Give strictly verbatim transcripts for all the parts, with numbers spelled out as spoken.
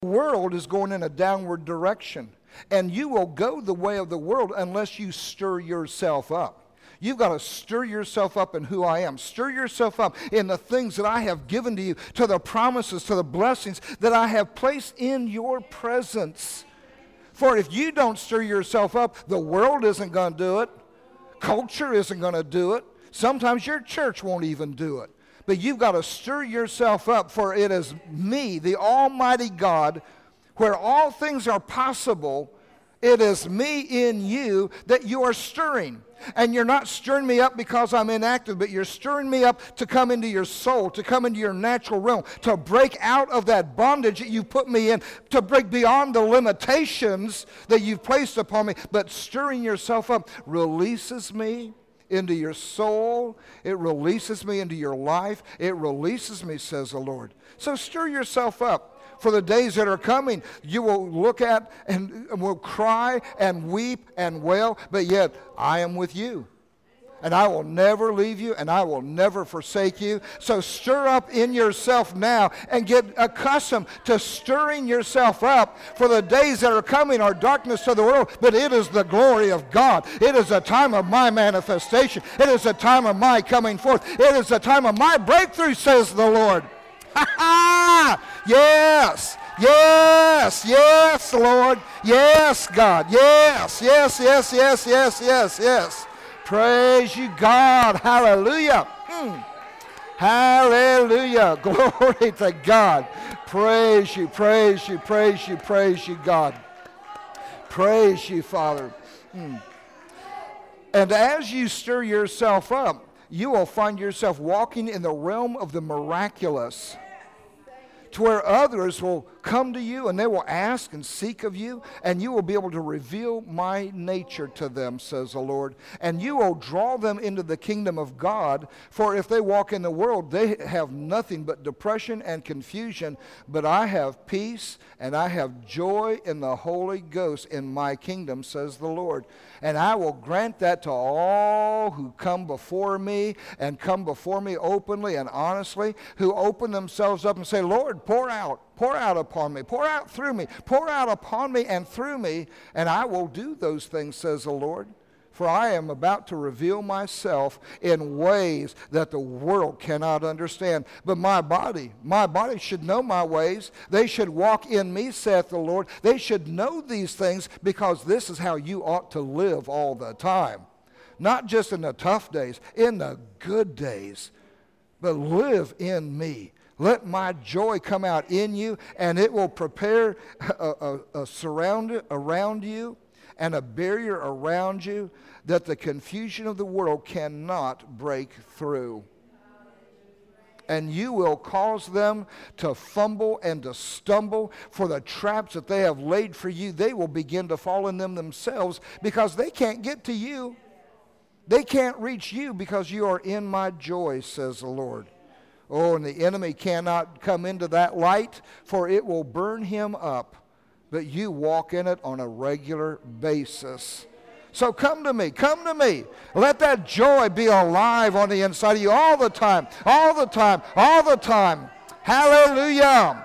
The world is going in a downward direction, and you will go the way of the world unless you stir yourself up. You've got to stir yourself up in who I am. Stir yourself up in the things that I have given to you, to the promises, to the blessings that I have placed in your presence. For if you don't stir yourself up, the world isn't going to do it. Culture isn't going to do it. Sometimes your church won't even do it. But you've got to stir yourself up, for it is me, the Almighty God, where all things are possible. It is me in you that you are stirring. And you're not stirring me up because I'm inactive, but you're stirring me up to come into your soul, to come into your natural realm, to break out of that bondage that you put me in, to break beyond the limitations that you've placed upon me. But stirring yourself up releases me into your soul. It releases me into your life. It releases me, says the Lord. So stir yourself up. For the days that are coming, you will look at and will cry and weep and wail, but yet I am with you. And I will never leave you, and I will never forsake you. So stir up in yourself now and get accustomed to stirring yourself up. For the days that are coming are darkness to the world, but it is the glory of God. It is a time of my manifestation. It is a time of my coming forth. It is a time of my breakthrough, says the Lord. Ha ha! Yes, yes, yes, Lord. Yes, God. Yes, yes, yes, yes, yes, yes, yes. Praise you, God. Hallelujah. Hmm. Hallelujah. Glory to God. Praise you, praise you, praise you, praise you, God. Praise you, Father. Hmm. And as you stir yourself up, you will find yourself walking in the realm of the miraculous, to where others will come to you and they will ask and seek of you, and you will be able to reveal my nature to them, says the Lord. And you will draw them into the kingdom of God, for if they walk in the world, they have nothing but depression and confusion, but I have peace and I have joy in the Holy Ghost in my kingdom, says the Lord. And I will grant that to all who come before me, and come before me openly and honestly, who open themselves up and say, Lord, pour out, pour out upon me, pour out through me, pour out upon me and through me, and I will do those things, says the Lord. For I am about to reveal myself in ways that the world cannot understand. But my body, my body should know my ways. They should walk in me, saith the Lord. They should know these things, because this is how you ought to live all the time. Not just in the tough days, in the good days. But live in me. Let my joy come out in you, and it will prepare a, a, a surround around you and a barrier around you that the confusion of the world cannot break through. And you will cause them to fumble and to stumble, for the traps that they have laid for you, they will begin to fall in them themselves, because they can't get to you. They can't reach you because you are in my joy, says the Lord. Oh, and the enemy cannot come into that light, for it will burn him up. But you walk in it on a regular basis. So come to me, come to me. Let that joy be alive on the inside of you all the time, all the time, all the time. Hallelujah.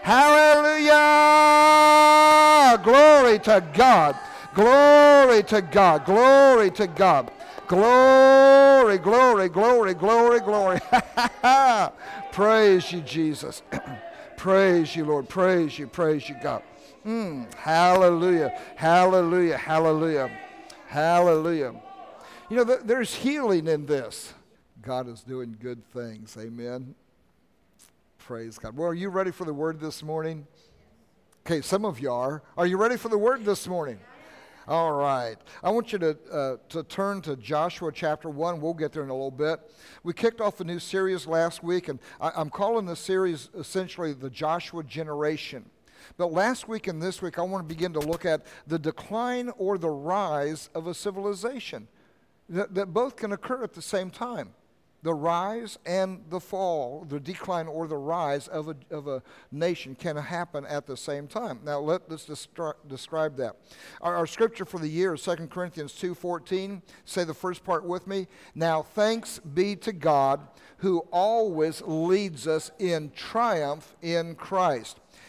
Hallelujah. Glory to God. Glory to God. Glory to God. Glory, glory, glory, glory, glory. Praise you, Jesus. Praise you, Lord. Praise you, praise you, God. Mm, hallelujah, hallelujah, hallelujah, hallelujah. You know, th- there's healing in this. God is doing good things. Amen. Praise God. Well, are you ready for the word this morning? Okay, some of you are. Are you ready for the word this morning? All right. I want you to uh, to turn to Joshua chapter one. We'll get there in a little bit. We kicked off a new series last week, and I, I'm calling the series essentially the Joshua generation. But last week and this week, I want to begin to look at the decline or the rise of a civilization. That, that both can occur at the same time. The rise and the fall, the decline or the rise of a, of a nation can happen at the same time. Now, let, let's destri- describe that. Our, our scripture for the year is Second Corinthians two fourteen. Say the first part with me. Now, thanks be to God who always leads us in triumph in Christ.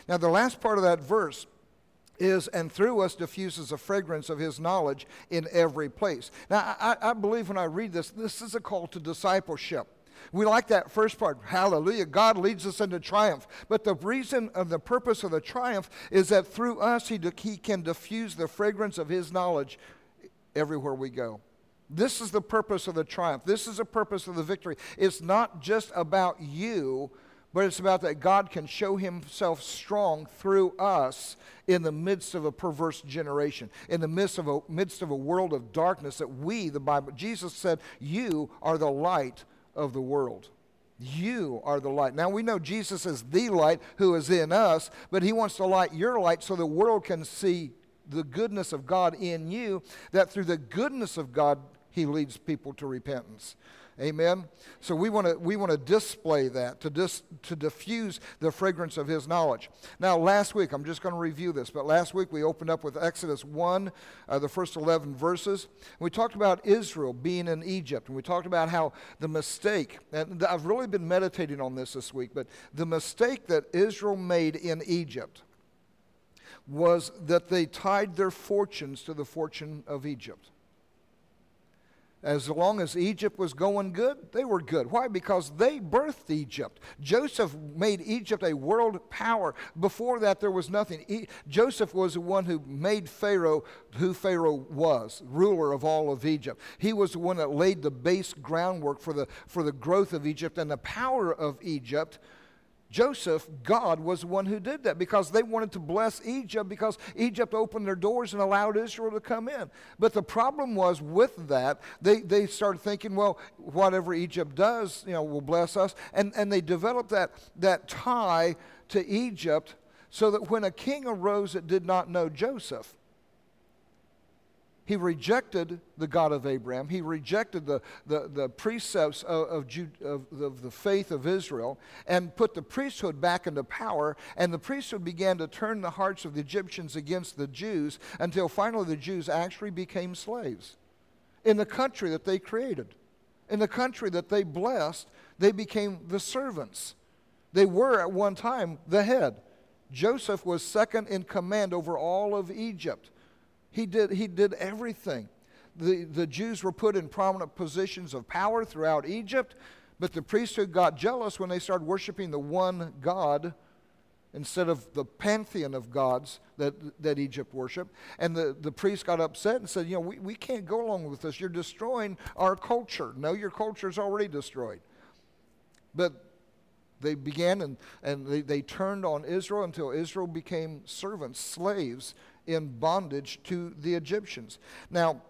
Now, the last part of that verse is, and through us diffuses the fragrance of his knowledge in every place. Now, I, I believe when I read this, this is a call to discipleship. We like that first part, hallelujah, God leads us into triumph. But the reason of the purpose of the triumph is that through us, he, he can diffuse the fragrance of his knowledge everywhere we go. This is the purpose of the triumph. This is the purpose of the victory. It's not just about you, but it's about that God can show himself strong through us in the midst of a perverse generation, in the midst of a, midst of a world of darkness that we, the Bible, Jesus said, you are the light of the world. You are the light. Now we know Jesus is the light who is in us, but he wants to light your light so the world can see the goodness of God in you, that through the goodness of God, he leads people to repentance. Amen? So we want to we want to display that, to dis, to diffuse the fragrance of his knowledge. Now, last week, I'm just going to review this, but last week we opened up with Exodus one, uh, the first eleven verses. We talked about Israel being in Egypt, and we talked about how the mistake, and I've really been meditating on this this week, but the mistake that Israel made in Egypt was that they tied their fortunes to the fortune of Egypt. As long as Egypt was going good, they were good. Why? Because they birthed Egypt. Joseph made Egypt a world power. Before that, there was nothing. E- Joseph was the one who made Pharaoh who Pharaoh was, ruler of all of Egypt. He was the one that laid the base groundwork for the, for the growth of Egypt and the power of Egypt. Joseph, God, was the one who did that because they wanted to bless Egypt because Egypt opened their doors and allowed Israel to come in. But the problem was with that, they, they started thinking, well, whatever Egypt does, you know, will bless us. And, and they developed that, that tie to Egypt so that when a king arose that did not know Joseph, he rejected the God of Abraham. He rejected the, the, the precepts of, of, Jude, of, of the faith of Israel and put the priesthood back into power. And the priesthood began to turn the hearts of the Egyptians against the Jews until finally the Jews actually became slaves in the country that they created. In the country that they blessed, they became the servants. They were at one time the head. Joseph was second in command over all of Egypt. He did, he did everything. The, the Jews were put in prominent positions of power throughout Egypt, but the priesthood got jealous when they started worshiping the one God instead of the pantheon of gods that, that Egypt worshiped. And the, the priests got upset and said, you know, we, we can't go along with this. You're destroying our culture. No, your culture is already destroyed. But they began and, and they, they turned on Israel until Israel became servants, slaves, in bondage to the Egyptians. Now,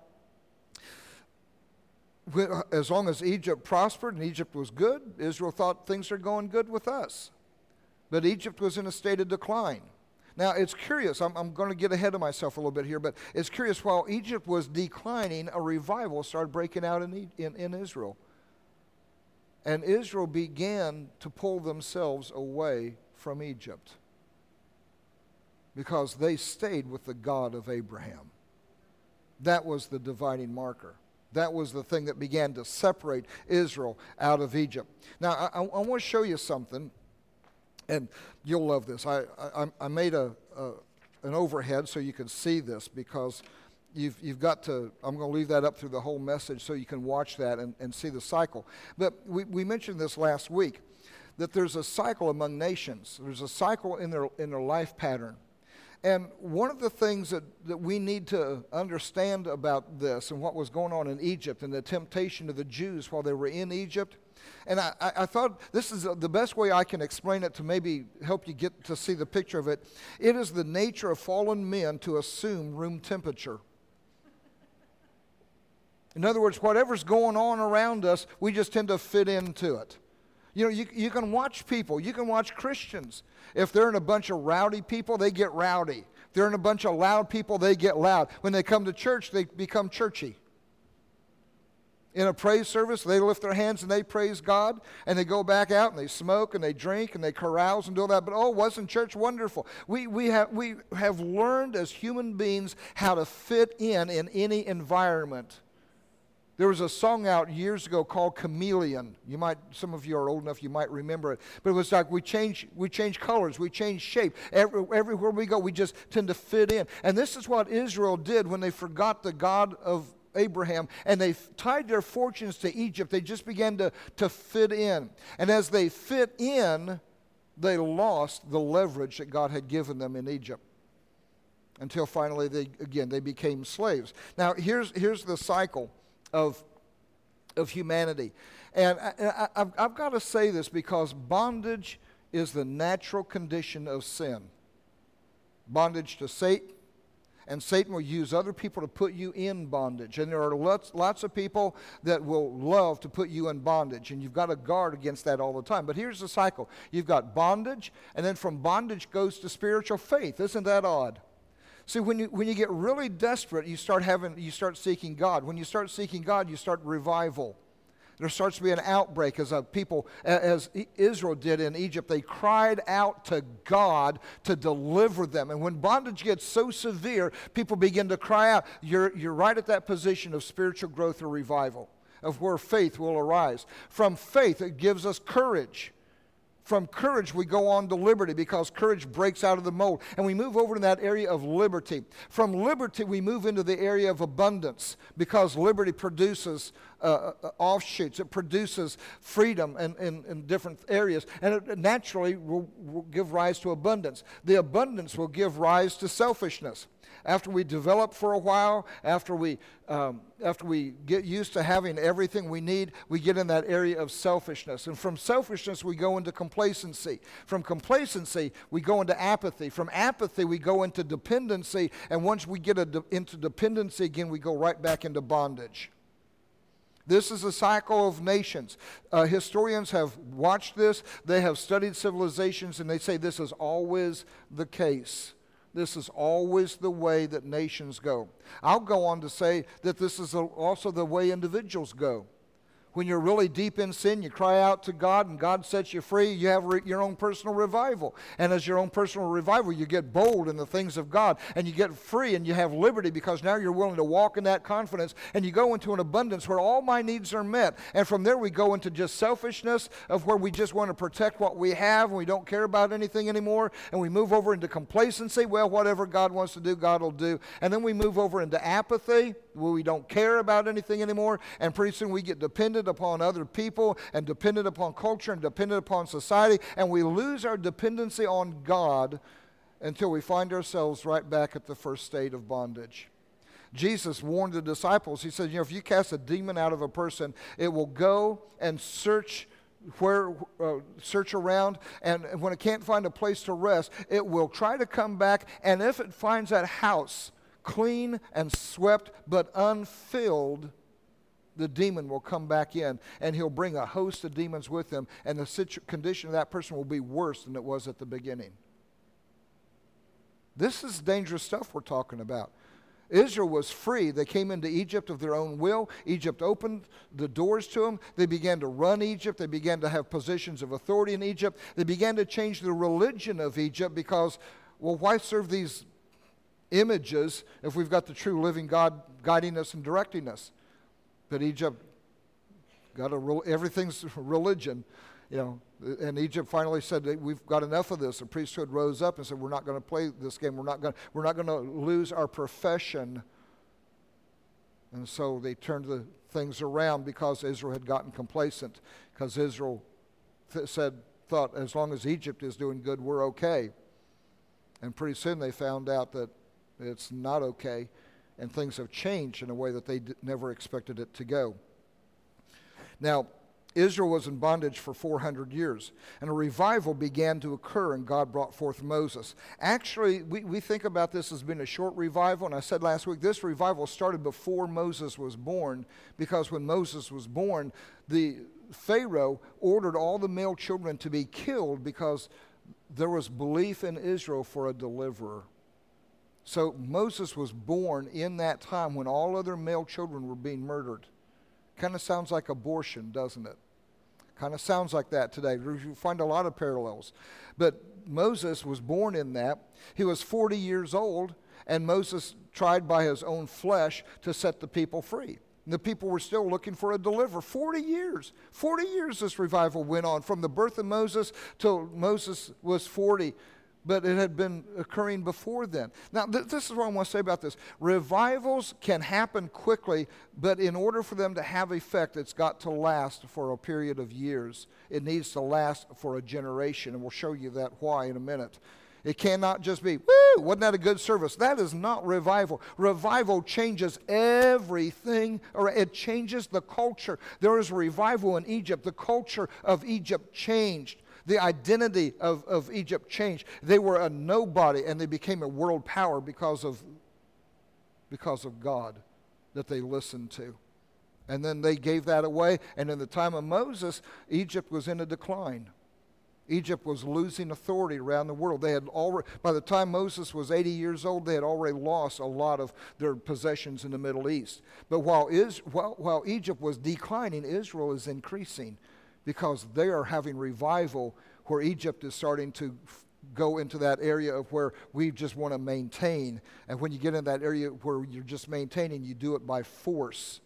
as long as Egypt prospered and Egypt was good, Israel thought things are going good with us. But Egypt was in a state of decline. Now, it's curious. I'm, I'm going to get ahead of myself a little bit here, but it's curious. While Egypt was declining, a revival started breaking out in, in, in Israel. And Israel began to pull themselves away from Egypt, because they stayed with the God of Abraham. That was the dividing marker. That was the thing that began to separate Israel out of Egypt. Now, I, I want to show you something, and you'll love this. I, I, I made a, a an overhead so you can see this, because you've, you've got to, I'm going to leave that up through the whole message so you can watch that and, and see the cycle. But we, we mentioned this last week, that there's a cycle among nations. There's a cycle in their in their life pattern. And one of the things that, that we need to understand about this and what was going on in Egypt and the temptation of the Jews while they were in Egypt, and I, I thought this is the best way I can explain it to maybe help you get to see the picture of it. It is the nature of fallen men to assume room temperature. In other words, whatever's going on around us, we just tend to fit into it. You know, you, you can watch people, you can watch Christians. If they're in a bunch of rowdy people, they get rowdy. If they're in a bunch of loud people, they get loud. When they come to church, they become churchy. In a praise service, they lift their hands and they praise God, and they go back out and they smoke and they drink and they carouse and do all that. But oh, wasn't church wonderful? We, we, have, we have learned as human beings how to fit in in any environment. There was a song out years ago called Chameleon. You might, some of you are old enough, you might remember it. But it was like we change, we change colors, we change shape. Every, everywhere we go, we just tend to fit in. And this is what Israel did when they forgot the God of Abraham and they tied their fortunes to Egypt. They just began to, to fit in. And as they fit in, they lost the leverage that God had given them in Egypt. Until finally, they again, they became slaves. Now, here's, here's the cycle of, of humanity. And I, I, I've, I've got to say this because bondage is the natural condition of sin. Bondage to Satan, and Satan will use other people to put you in bondage. And there are lots, lots of people that will love to put you in bondage, and you've got to guard against that all the time. But here's the cycle. You've got bondage, and then from bondage goes to spiritual faith. Isn't that odd? See, when you, when you get really desperate, you start having, you start seeking God. When you start seeking God, you start revival. There starts to be an outbreak as a people, as Israel did in Egypt. They cried out to God to deliver them. And when bondage gets so severe, people begin to cry out. You're, you're right at that position of spiritual growth or revival, of where faith will arise. From faith, it gives us courage. From courage, we go on to liberty because courage breaks out of the mold. And we move over to that area of liberty. From liberty, we move into the area of abundance because liberty produces uh, uh, offshoots. It produces freedom in, in, in different areas. And it naturally will, will give rise to abundance. The abundance will give rise to selfishness. After we develop for a while, after we um, after we get used to having everything we need, we get in that area of selfishness. And from selfishness, we go into complacency. From complacency, we go into apathy. From apathy, we go into dependency. And once we get a de- into dependency again, we go right back into bondage. This is a cycle of nations. Uh, historians have watched this. They have studied civilizations, and they say this is always the case. This is always the way that nations go. I'll go on to say that this is also the way individuals go. When you're really deep in sin, you cry out to God and God sets you free, you have re- your own personal revival. And as your own personal revival, you get bold in the things of God and you get free and you have liberty because now you're willing to walk in that confidence and you go into an abundance where all my needs are met. And from there we go into just selfishness of where we just want to protect what we have and we don't care about anything anymore. And we move over into complacency. Well, whatever God wants to do, God will do. And then we move over into apathy where we don't care about anything anymore. And pretty soon we get dependent upon other people and dependent upon culture and dependent upon society, and we lose our dependency on God until we find ourselves right back at the first state of bondage. Jesus warned the disciples. He said, you know, if you cast a demon out of a person, it will go and search where uh, search around, and when it can't find a place to rest, it will try to come back, and if it finds that house clean and swept but unfilled, the demon will come back in, and he'll bring a host of demons with him, and the situ- condition of that person will be worse than it was at the beginning. This is dangerous stuff we're talking about. Israel was free. They came into Egypt of their own will. Egypt opened the doors to them. They began to run Egypt. They began to have positions of authority in Egypt. They began to change the religion of Egypt because, well, why serve these images if we've got the true living God guiding us and directing us? But Egypt got a everything's religion, you know. And Egypt finally said, "We've got enough of this." The priesthood rose up and said, "We're not going to play this game. We're not going. We're not going to lose our profession." And so they turned the things around because Israel had gotten complacent. Because Israel th- said, thought, as long as Egypt is doing good, we're okay. And pretty soon they found out that it's not okay. And things have changed in a way that they d- never expected it to go. Now, Israel was in bondage for four hundred years, and a revival began to occur, and God brought forth Moses. Actually, we, we think about this as being a short revival, and I said last week, this revival started before Moses was born, because when Moses was born, the Pharaoh ordered all the male children to be killed because there was belief in Israel for a deliverer. So Moses was born in that time when all other male children were being murdered. Kind of sounds like abortion, doesn't it? Kind of sounds like that today. You find a lot of parallels. But Moses was born in that. He was forty years old, and Moses tried by his own flesh to set the people free. And the people were still looking for a deliverer. forty years. forty years this revival went on, from the birth of Moses till Moses was forty. But it had been occurring before then. Now, th- this is what I want to say about this. Revivals can happen quickly, but in order for them to have effect, it's got to last for a period of years. It needs to last for a generation, and we'll show you that why in a minute. It cannot just be, woo, wasn't that a good service? That is not revival. Revival changes everything, or it changes the culture. There was revival in Egypt. The culture of Egypt changed. The identity of, of Egypt changed. They were a nobody, and they became a world power because of, because of God that they listened to. And then they gave that away, and in the time of Moses, Egypt was in a decline. Egypt was losing authority around the world. They had already, by the time Moses was eighty years old, they had already lost a lot of their possessions in the Middle East. But while, Is, while, while Egypt was declining, Israel is increasing, because they are having revival where Egypt is starting to f- go into that area of where we just want to maintain. And when you get in that area where you're just maintaining, you do it by force,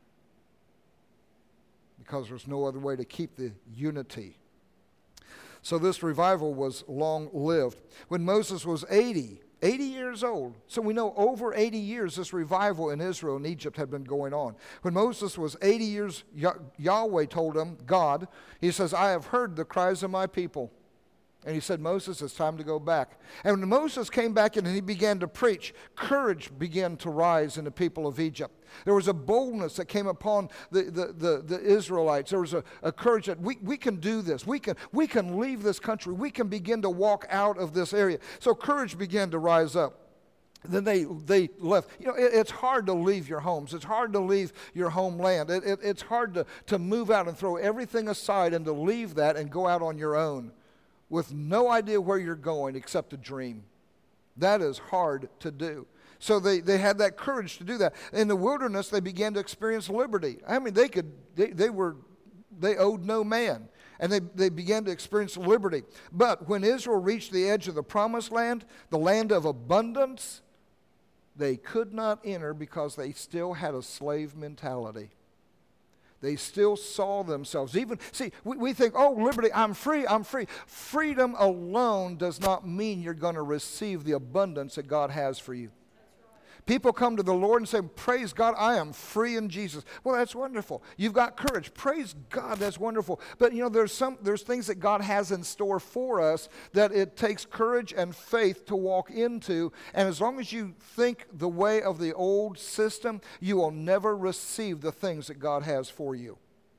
because there's no other way to keep the unity. So this revival was long-lived. When Moses was eighty, eighty years old, so we know over eighty years this revival in Israel and Egypt had been going on. When Moses was eighty years, Yahweh told him, God, he says, I have heard the cries of my people. And he said, Moses, it's time to go back. And when Moses came back and he began to preach, courage began to rise in the people of Egypt. There was a boldness that came upon the, the, the, the Israelites. There was a, a courage that we, we can do this. We can, we can leave this country. We can begin to walk out of this area. So courage began to rise up. Then they, they left. You know, it, it's hard to leave your homes. It's hard to leave your homeland. It, it, it's hard to, to move out and throw everything aside and to leave that and go out on your own with no idea where you're going except a dream. That is hard to do. So they, they had that courage to do that. In the wilderness, they began to experience liberty. I mean, they could, they, they were, they owed no man. And they, they began to experience liberty. But when Israel reached the edge of the promised land, the land of abundance, they could not enter because they still had a slave mentality. They still saw themselves. Even, see, we, we think, oh, liberty, I'm free, I'm free. Freedom alone does not mean you're going to receive the abundance that God has for you. People come to the Lord and say, praise God, I am free in Jesus. Well, that's wonderful. You've got courage. Praise God, that's wonderful. But, you know, there's some there's things that God has in store for us that it takes courage and faith to walk into. And as long as you think the way of the old system, you will never receive the things that God has for you.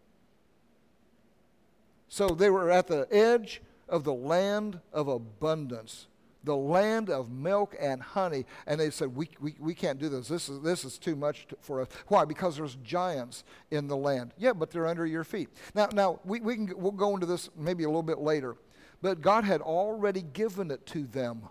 So they were at the edge of the land of abundance, the land of milk and honey, and they said, we, we, we can't do this. This is, this is too much to, for us. Why? Because there's giants in the land. Yeah, but they're under your feet. Now, now we, we can, we'll go into this maybe a little bit later, but God had already given it to them.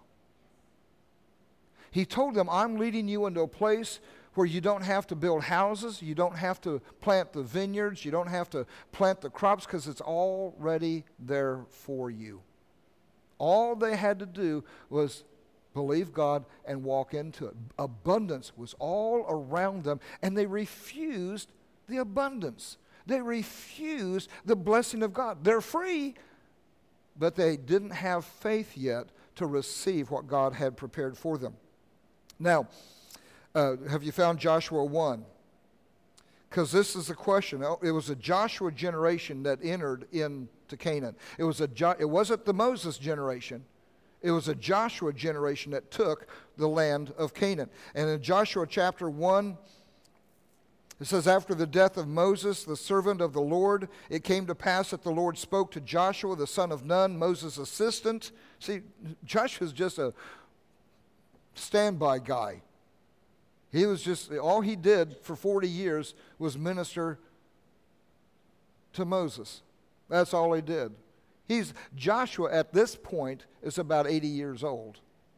He told them, I'm leading you into a place where you don't have to build houses, you don't have to plant the vineyards, you don't have to plant the crops, because it's already there for you. All they had to do was believe God and walk into it. Abundance was all around them, and they refused the abundance. They refused the blessing of God. They're free, but they didn't have faith yet to receive what God had prepared for them. Now, uh, have you found Joshua one? Because this is the question. It was a Joshua generation that entered into Canaan. It was a jo- it wasn't the Moses generation. It was a Joshua generation that took the land of Canaan. And in Joshua chapter one, it says, after the death of Moses, the servant of the Lord, it came to pass that the Lord spoke to Joshua, the son of Nun, Moses' assistant. See, Joshua's just a standby guy. He was just, all he did for forty years was minister to Moses. That's all he did. He's, Joshua at this point is about eighty years old.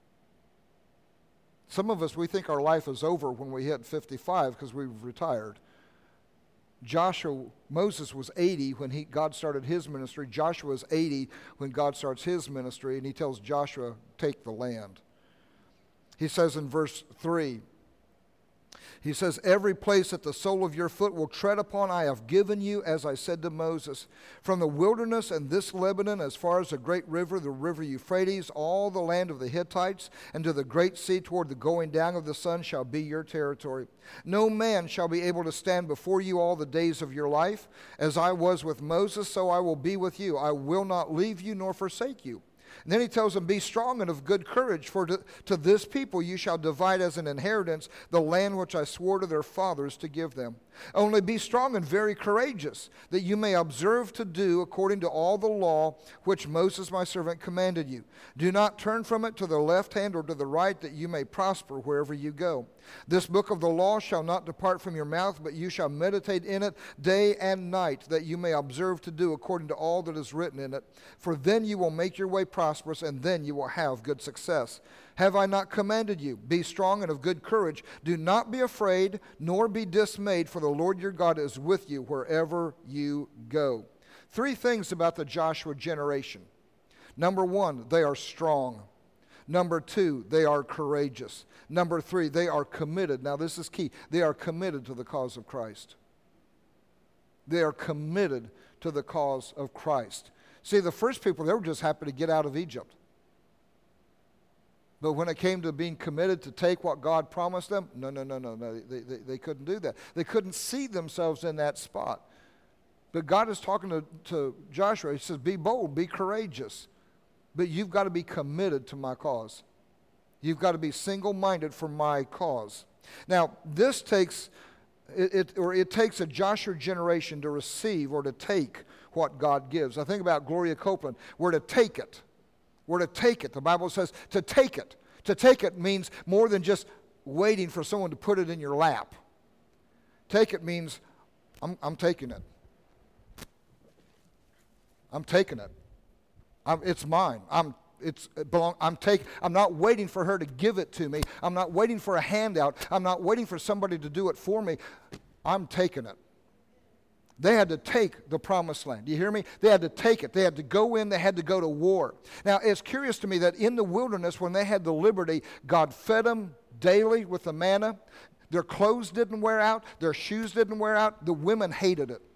Some of us, we think our life is over when we hit fifty-five because we've retired. Joshua, Moses was eighty when he, God started his ministry. Joshua is eighty when God starts his ministry, and he tells Joshua, take the land. He says in verse three, He says, every place that the sole of your foot will tread upon, I have given you, as I said to Moses. From the wilderness and this Lebanon, as far as the great river, the river Euphrates, all the land of the Hittites, and to the great sea toward the going down of the sun shall be your territory. No man shall be able to stand before you all the days of your life. As I was with Moses, so I will be with you. I will not leave you nor forsake you. And then he tells them, be strong and of good courage, for to, to this people you shall divide as an inheritance the land which I swore to their fathers to give them. Only be strong and very courageous, that you may observe to do according to all the law which Moses my servant commanded you. Do not turn from it to the left hand or to the right, that you may prosper wherever you go. This book of the law shall not depart from your mouth, but you shall meditate in it day and night, that you may observe to do according to all that is written in it. For then you will make your way prosperous, and then you will have good success. Have I not commanded you? Be strong and of good courage. Do not be afraid, nor be dismayed, for the Lord your God is with you wherever you go. Three things about the Joshua generation. Number one, they are strong. Number two, they are courageous. Number three, they are committed. Now this is key. They are committed to the cause of Christ. They are committed to the cause of Christ. See, the first people, they were just happy to get out of Egypt. But when it came to being committed to take what God promised them, no, no, no, no, no, they, they, they couldn't do that. They couldn't see themselves in that spot. But God is talking to, to Joshua. He says, be bold, be courageous. But you've got to be committed to my cause. You've got to be single-minded for my cause. Now, this takes, it, it, or it takes a Joshua generation to receive or to take what God gives. I think about Gloria Copeland. We're to take it. We're to take it. The Bible says to take it. To take it means more than just waiting for someone to put it in your lap. Take it means I'm, I'm taking it. I'm taking it. I'm, it's mine. I'm it's it belong. I'm take. I'm not waiting for her to give it to me. I'm not waiting for a handout. I'm not waiting for somebody to do it for me. I'm taking it. They had to take the promised land. Do you hear me? They had to take it. They had to go in. They had to go to war. Now, it's curious to me that in the wilderness, when they had the liberty, God fed them daily with the manna. Their clothes didn't wear out. Their shoes didn't wear out. The women hated it.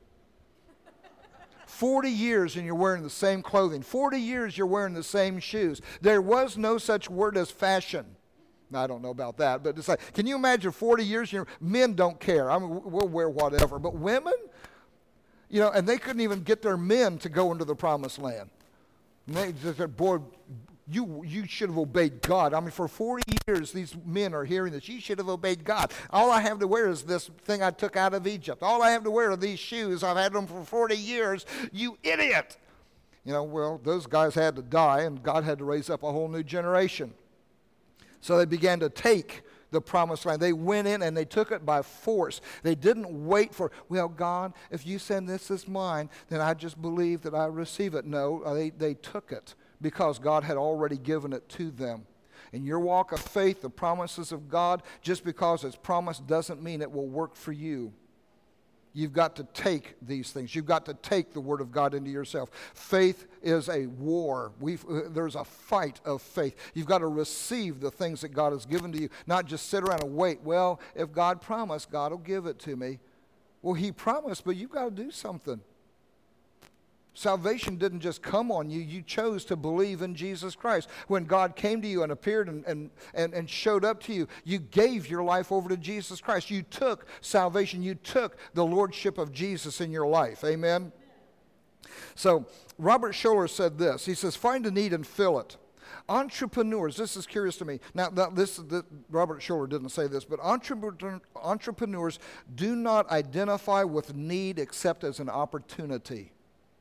Forty years and you're wearing the same clothing. Forty years you're wearing the same shoes. There was no such word as fashion. I don't know about that, but it's like, can you imagine forty years? You know, men don't care. I mean, we'll wear whatever. But women? You know, and they couldn't even get their men to go into the promised land. And they just said, boy, you, you should have obeyed God. I mean, for forty years, these men are hearing this. You should have obeyed God. All I have to wear is this thing I took out of Egypt. All I have to wear are these shoes. I've had them for forty years. You idiot. You know, well, those guys had to die, and God had to raise up a whole new generation. So they began to take the promised land. They went in and they took it by force. They didn't wait for, well, God, if you send this as mine, then I just believe that I receive it. No, they, they took it because God had already given it to them. In your walk of faith, the promises of God, just because it's promised doesn't mean it will work for you. You've got to take these things. You've got to take the Word of God into yourself. Faith is a war. We've, uh, there's a fight of faith. You've got to receive the things that God has given to you, not just sit around and wait. Well, if God promised, God will give it to me. Well, He promised, but you've got to do something. Salvation didn't just come on you. You chose to believe in Jesus Christ. When God came to you and appeared and, and, and, and showed up to you, you gave your life over to Jesus Christ. You took salvation. You took the lordship of Jesus in your life. Amen? So Robert Scholler said this. He says, find a need and fill it. Entrepreneurs, this is curious to me. Now, this, this Robert Scholler didn't say this, but entrepreneur, entrepreneurs do not identify with need except as an opportunity.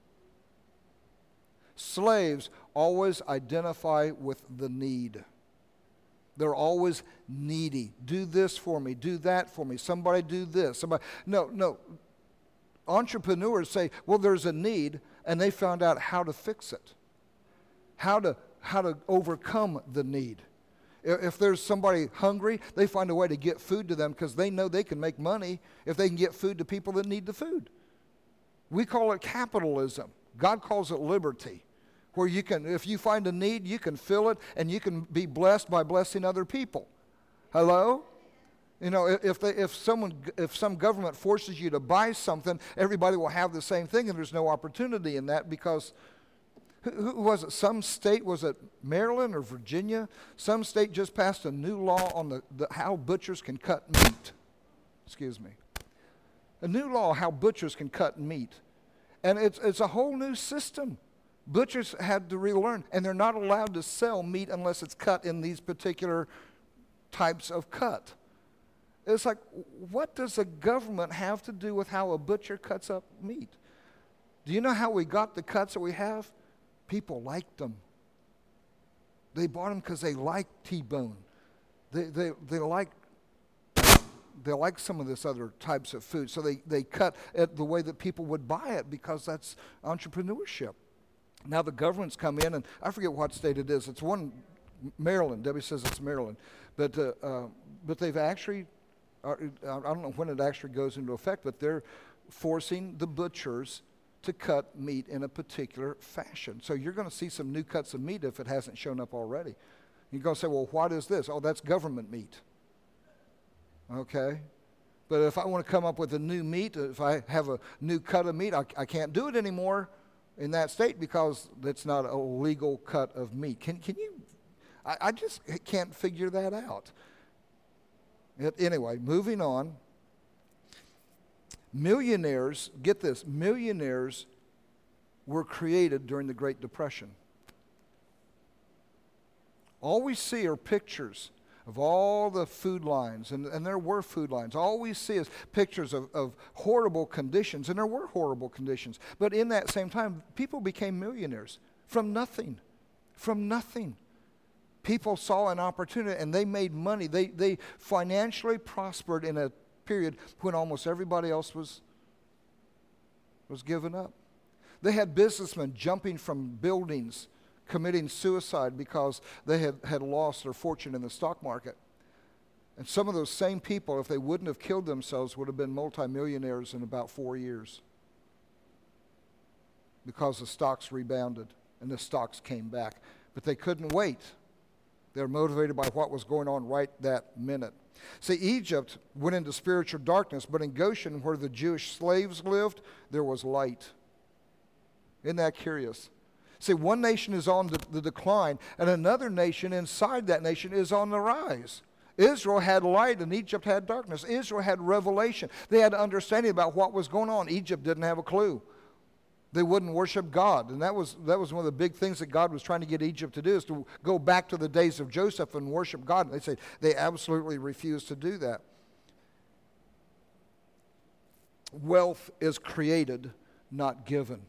Slaves always identify with the need. They're always needy. Do this for me. Do that for me. Somebody do this. Somebody. No, no. Entrepreneurs say, well, there's a need, and they found out how to fix it. How to, how to overcome the need. If there's somebody hungry, they find a way to get food to them because they know they can make money if they can get food to people that need the food. We call it capitalism. God calls it liberty. Where you can, if you find a need, you can fill it, and you can be blessed by blessing other people. Hello? You know, if they, if someone, if some government forces you to buy something, everybody will have the same thing, and there's no opportunity in that because, who, who was it? Some state, was it Maryland or Virginia? Some state just passed a new law on the, the how butchers can cut meat. Excuse me. A new law how butchers can cut meat, and it's it's a whole new system. Butchers had to relearn, and they're not allowed to sell meat unless it's cut in these particular types of cut. It's like, what does the government have to do with how a butcher cuts up meat? Do you know how we got the cuts that we have? People liked them. They bought them because they liked T-bone. They they they like they like some of this other types of food, so they they cut it the way that people would buy it because that's entrepreneurship. Now the government's come in, and I forget what state it is. It's one, Maryland. Debbie says it's Maryland, but uh, uh, but they've actually. I don't know when it actually goes into effect, but they're forcing the butchers to cut meat in a particular fashion. So you're going to see some new cuts of meat if it hasn't shown up already. You're going to say, well, what is this? Oh, that's government meat. Okay? But if I want to come up with a new meat, if I have a new cut of meat, I, I can't do it anymore in that state because it's not a legal cut of meat. Can, can you? I, I just can't figure that out. It, anyway, moving on. Millionaires, get this, millionaires were created during the Great Depression. All we see are pictures of all the food lines, and, and there were food lines. All we see is pictures of, of horrible conditions, and there were horrible conditions. But in that same time, people became millionaires from nothing, from nothing. People saw an opportunity and they made money. They they financially prospered in a period when almost everybody else was was given up. They had businessmen jumping from buildings, committing suicide because they had, had lost their fortune in the stock market. And some of those same people, if they wouldn't have killed themselves, would have been multimillionaires in about four years because the stocks rebounded and the stocks came back. But they couldn't wait. They're motivated by what was going on right that minute. See, Egypt went into spiritual darkness, but in Goshen, where the Jewish slaves lived, there was light. Isn't that curious? See, one nation is on the, the decline, and another nation inside that nation is on the rise. Israel had light, and Egypt had darkness. Israel had revelation. They had understanding about what was going on. Egypt didn't have a clue. They wouldn't worship God. And that was that was one of the big things that God was trying to get Egypt to do, is to go back to the days of Joseph and worship God. And they say they absolutely refused to do that. Wealth is created, not given.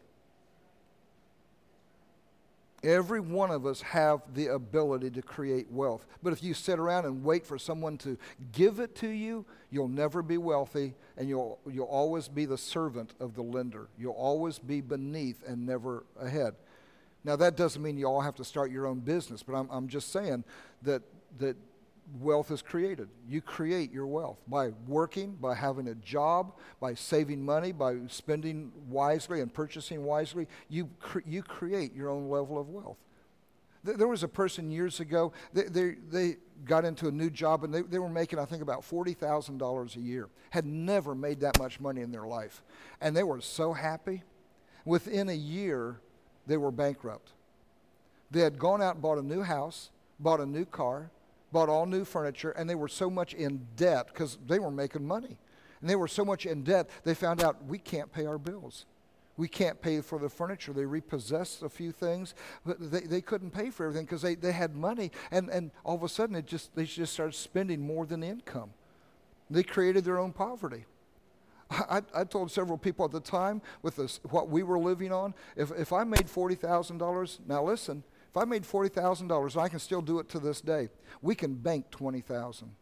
Every one of us have the ability to create wealth. But if you sit around and wait for someone to give it to you, you'll never be wealthy, and you'll you'll always be the servant of the lender. You'll always be beneath and never ahead. Now, that doesn't mean you all have to start your own business, but I'm I'm just saying that that wealth is created. You create your wealth by working, by having a job, by saving money, by spending wisely and purchasing wisely. You cre- you create your own level of wealth. Th- there was a person years ago, they, they, they got into a new job, and they, they were making, I think, about forty thousand dollars a year. Had never made that much money in their life. And they were so happy. Within a year, they were bankrupt. They had gone out and bought a new house, bought a new car, bought all new furniture, and they were so much in debt because they were making money. And they were so much in debt, they found out we can't pay our bills. We can't pay for the furniture. They repossessed a few things, but they, they couldn't pay for everything because they, they had money, and, and all of a sudden it just they just started spending more than the income. They created their own poverty. I, I told several people at the time with this, what we were living on, if, if I made forty thousand dollars, now listen, if I made forty thousand dollars, I can still do it to this day. We can bank twenty thousand dollars.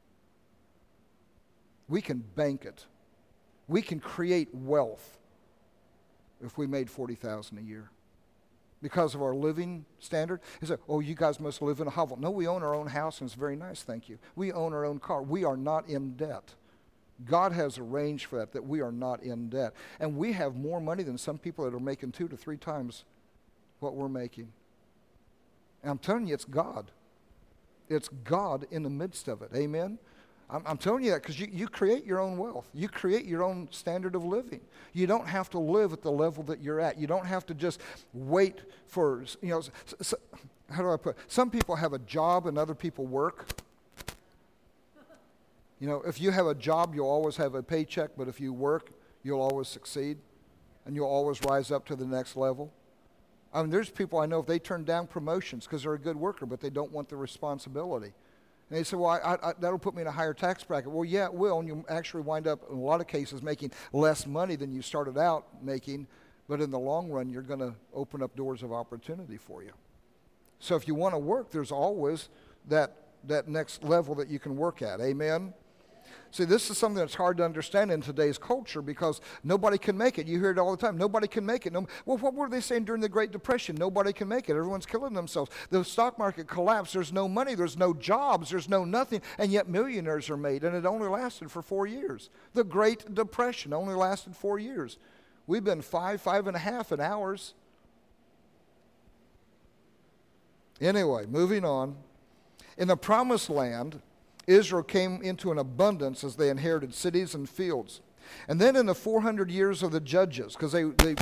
We can bank it. We can create wealth if we made forty thousand dollars a year. Because of our living standard. He said, oh, you guys must live in a hovel. No, we own our own house, and it's very nice, thank you. We own our own car. We are not in debt. God has arranged for that, that we are not in debt. And we have more money than some people that are making two to three times what we're making. And I'm telling you, it's God. It's God in the midst of it. Amen? I'm, I'm telling you that because you, you create your own wealth. You create your own standard of living. You don't have to live at the level that you're at. You don't have to just wait for, you know, so, so, how do I put it? Some people have a job and other people work. You know, if you have a job, you'll always have a paycheck, but if you work, you'll always succeed, and you'll always rise up to the next level. I mean, there's people I know, if they turn down promotions because they're a good worker, but they don't want the responsibility. And they say, well, I, I, that'll put me in a higher tax bracket. Well, yeah, it will, and you'll actually wind up, in a lot of cases, making less money than you started out making, but in the long run, you're going to open up doors of opportunity for you. So if you want to work, there's always that, that next level that you can work at. Amen? See, this is something that's hard to understand in today's culture because nobody can make it. You hear it all the time. Nobody can make it. No, well, what were they saying during the Great Depression? Nobody can make it. Everyone's killing themselves. The stock market collapsed. There's no money. There's no jobs. There's no nothing. And yet millionaires are made. And it only lasted for four years. The Great Depression only lasted four years. We've been five, five and a half in ours. Anyway, moving on. In the Promised Land, Israel came into an abundance as they inherited cities and fields. And then in the four hundred years of the judges, because they, they,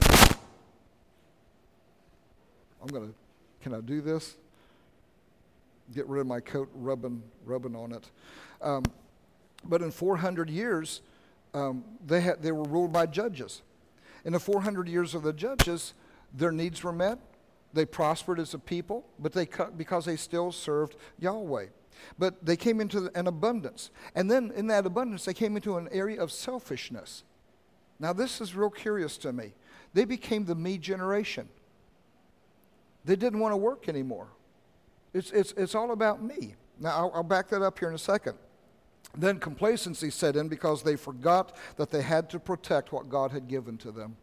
I'm going to, can I do this? Get rid of my coat rubbing, rubbing on it. Um, but in four hundred years, um, they, had, they were ruled by judges. In the four hundred years of the judges, their needs were met. They prospered as a people, but they because they still served Yahweh. But they came into an abundance. And then in that abundance, they came into an area of selfishness. Now, this is real curious to me. They became the me generation. They didn't want to work anymore. It's, it's, it's all about me. Now, I'll, I'll back that up here in a second. Then complacency set in because they forgot that they had to protect what God had given to them.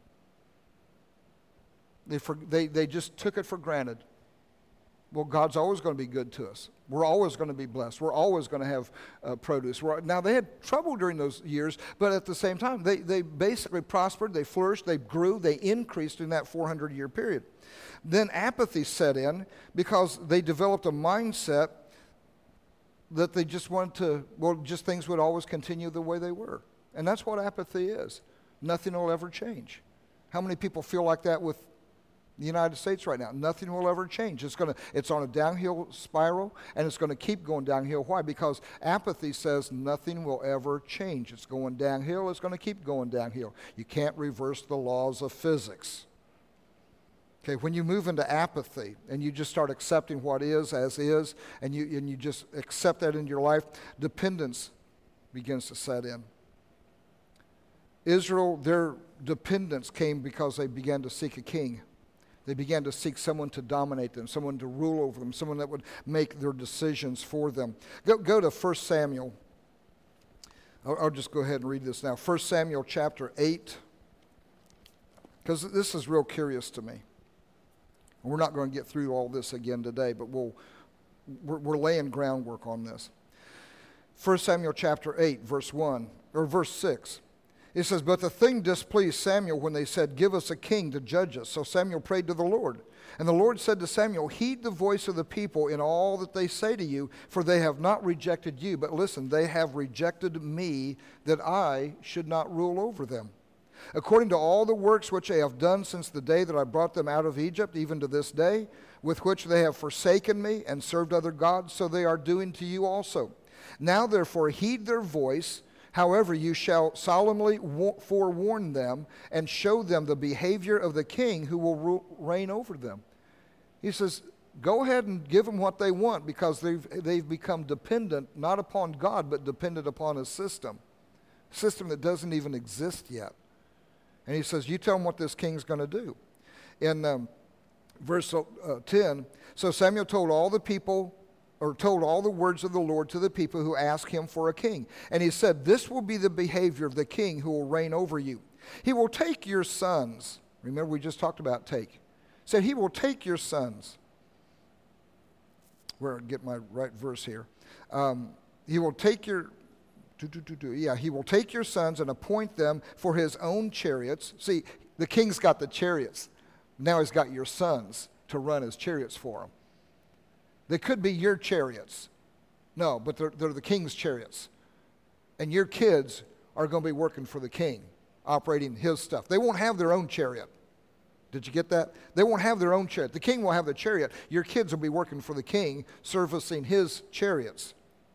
They, for, they, they just took it for granted. Well, God's always going to be good to us. We're always going to be blessed. We're always going to have uh, produce. We're, now, they had trouble during those years, but at the same time, they, they basically prospered, they flourished, they grew, they increased in that four hundred year period. Then apathy set in because they developed a mindset that they just wanted to, well, just things would always continue the way they were. And that's what apathy is. Nothing will ever change. How many people feel like that with the United States right now? Nothing will ever change. It's going to, it's on a downhill spiral, and it's going to keep going downhill. Why? Because apathy says nothing will ever change. It's going downhill. It's going to keep going downhill. You can't reverse the laws of physics. Okay, when you move into apathy and you just start accepting what is as is, and you and you just accept that in your life, dependence begins to set in. Israel, their dependence came because they began to seek a king. They began to seek someone to dominate them, someone to rule over them, someone that would make their decisions for them. Go, go to First Samuel. I'll, I'll just go ahead and read this now. First Samuel chapter eight, because this is real curious to me. We're not going to get through all this again today, but we'll, we're, we're laying groundwork on this. First Samuel chapter eight, verse one, or verse six. It says, "But the thing displeased Samuel when they said, 'Give us a king to judge us.' So Samuel prayed to the Lord. And the Lord said to Samuel, 'Heed the voice of the people in all that they say to you, for they have not rejected you. But listen, they have rejected me, that I should not rule over them. According to all the works which they have done since the day that I brought them out of Egypt, even to this day, with which they have forsaken me and served other gods, so they are doing to you also. Now therefore heed their voice. However, you shall solemnly forewarn them and show them the behavior of the king who will reign over them.'" He says, go ahead and give them what they want, because they've, they've become dependent, not upon God, but dependent upon a system. A system that doesn't even exist yet. And he says, you tell them what this king's going to do. In um, verse uh, ten, "So Samuel told all the people, or told all the words of the Lord to the people who asked him for a king. And he said, 'This will be the behavior of the king who will reign over you. He will take your sons.'" Remember, we just talked about take. He said, "He will take your sons." Where I get my right verse here. Um, he will take your, do, do, do, do, yeah, he will take your sons and appoint them for his own chariots. See, the king's got the chariots. Now he's got your sons to run his chariots for him. They could be your chariots. No, but they're, they're the king's chariots. And your kids are going to be working for the king, operating his stuff. They won't have their own chariot. Did you get that? They won't have their own chariot. The king will have the chariot. Your kids will be working for the king, servicing his chariots,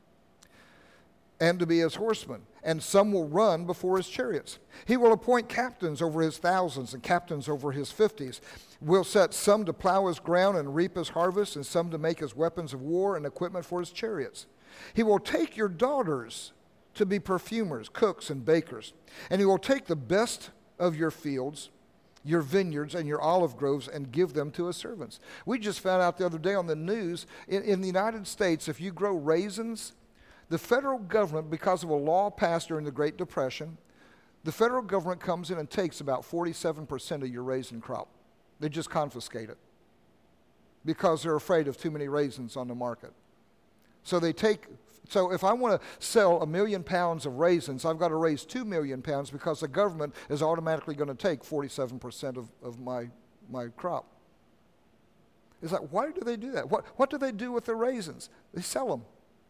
and to be his horsemen. And some will run before his chariots. He will appoint captains over his thousands and captains over his fifties. Will set some to plow his ground and reap his harvest, and some to make his weapons of war and equipment for his chariots. He will take your daughters to be perfumers, cooks, and bakers. And he will take the best of your fields, your vineyards, and your olive groves, and give them to his servants. We just found out the other day on the news, in, in the United States, if you grow raisins, the federal government, because of a law passed during the Great Depression, the federal government comes in and takes about forty-seven percent of your raisin crop. They just confiscate it because they're afraid of too many raisins on the market. So they take, so if I want to sell a million pounds of raisins, I've got to raise two million pounds because the government is automatically going to take forty-seven percent of, of my, my crop. It's like, why do they do that? What, what do they do with the raisins? They sell them.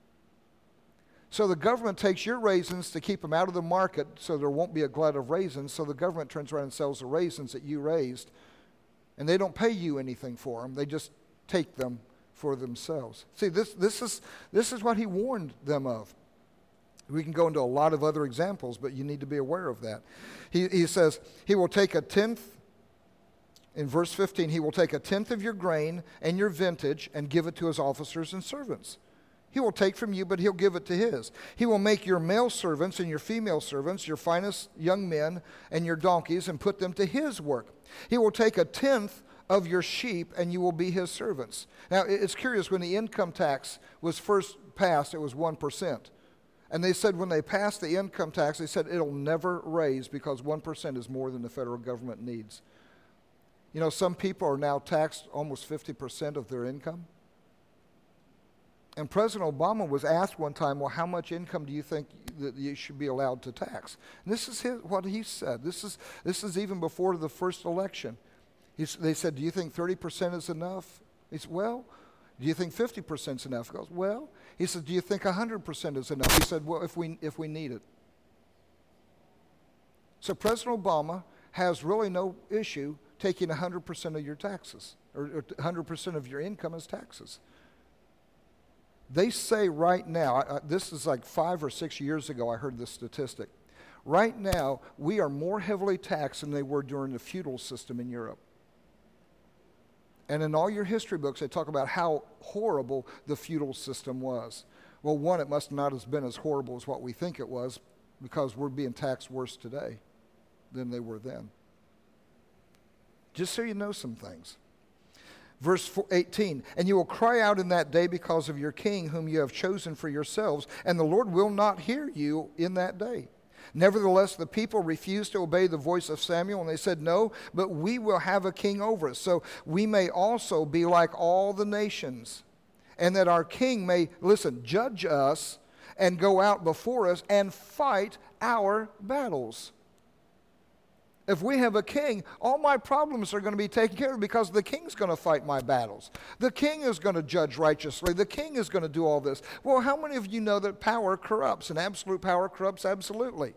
So the government takes your raisins to keep them out of the market so there won't be a glut of raisins. So the government turns around and sells the raisins that you raised. And they don't pay you anything for them. They just take them for themselves. See, this, this, is, this is what he warned them of. We can go into a lot of other examples, but you need to be aware of that. He, he says, he will take a tenth, in verse fifteen, he will take a tenth of your grain and your vintage and give it to his officers and servants. He will take from you, but he'll give it to his. He will make your male servants and your female servants, your finest young men and your donkeys, and put them to his work. He will take a tenth of your sheep, and you will be his servants. Now, it's curious, when the income tax was first passed, it was one percent. And they said when they passed the income tax, they said it'll never raise because one percent is more than the federal government needs. You know, some people are now taxed almost fifty percent of their income. And President Obama was asked one time, well, how much income do you think that you should be allowed to tax? And this is his, what he said. This is, this is even before the first election. He's, they said, do you think thirty percent is enough? He said, well, do you think fifty percent is enough? He goes, well. He said, do you think one hundred percent is enough? He said, well, if we, if we need it. So President Obama has really no issue taking one hundred percent of your taxes, or, or one hundred percent of your income as taxes. They say right now, I, I, this is like five or six years ago I heard this statistic. Right now, we are more heavily taxed than they were during the feudal system in Europe. And in all your history books, they talk about how horrible the feudal system was. Well, one, it must not have been as horrible as what we think it was, because we're being taxed worse today than they were then. Just so you know some things. Verse eighteen, and you will cry out in that day because of your king whom you have chosen for yourselves, and the Lord will not hear you in that day. Nevertheless, the people refused to obey the voice of Samuel, and they said, no, but we will have a king over us, so we may also be like all the nations, and that our king may, listen, judge us and go out before us and fight our battles. If we have a king, all my problems are going to be taken care of because the king's going to fight my battles. The king is going to judge righteously. The king is going to do all this. Well, how many of you know that power corrupts, and absolute power corrupts absolutely?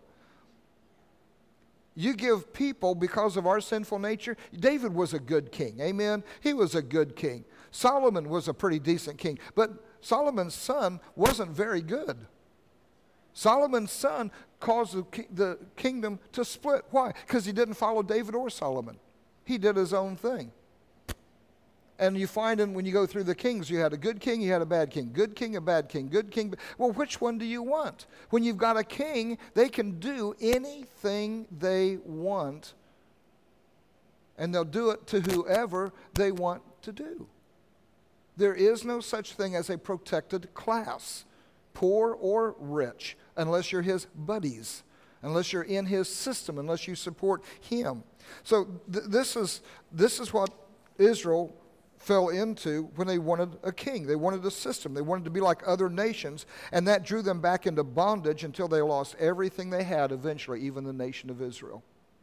You give people, because of our sinful nature, David was a good king, amen? He was a good king. Solomon was a pretty decent king, but Solomon's son wasn't very good. Solomon's son caused the, ki- the kingdom to split. Why? Because he didn't follow David or Solomon. He did his own thing. And you find in, when you go through the kings, you had a good king, you had a bad king. Good king, a bad king. Good king. Well, which one do you want? When you've got a king, they can do anything they want. And they'll do it to whoever they want to do. There is no such thing as a protected class, poor or rich, unless you're his buddies, unless you're in his system, unless you support him. So th- this is this is what Israel fell into when they wanted a king. They wanted a system. They wanted to be like other nations, and that drew them back into bondage until they lost everything they had eventually, even the nation of Israel.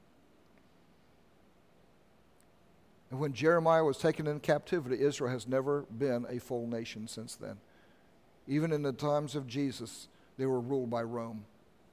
And when Jeremiah was taken into captivity, Israel has never been a full nation since then. Even in the times of Jesus, they were ruled by Rome.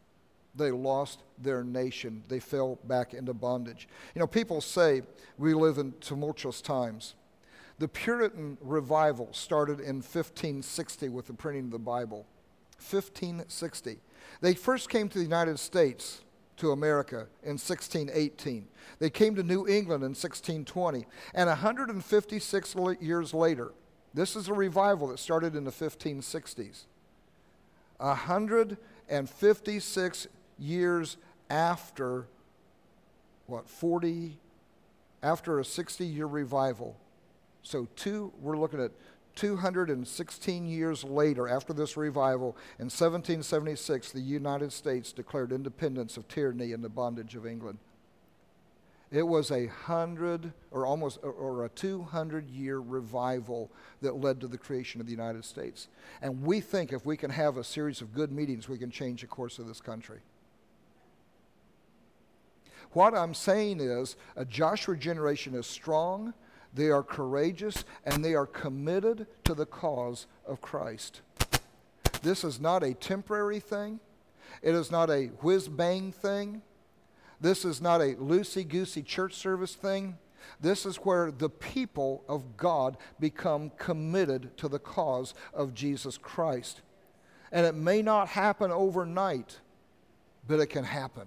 They lost their nation. They fell back into bondage. You know, people say we live in tumultuous times. The Puritan revival started in fifteen sixty with the printing of the Bible. fifteen sixty. They first came to the United States, to America, in sixteen eighteen. They came to New England in sixteen twenty. And one hundred fifty-six years later, this is a revival that started in the fifteen sixties. one hundred fifty-six years after, what, forty, after a sixty-year revival. So two, we're looking at two hundred sixteen years later, after this revival, in seventeen seventy-six, the United States declared independence of tyranny and the bondage of England. It was a hundred, or almost, or a two hundred year revival that led to the creation of the United States. And we think if we can have a series of good meetings, we can change the course of this country. What I'm saying is, a Joshua generation is strong, they are courageous, and they are committed to the cause of Christ. This is not a temporary thing. It is not a whiz-bang thing. This is not a loosey-goosey church service thing. This is where the people of God become committed to the cause of Jesus Christ. And it may not happen overnight, but it can happen.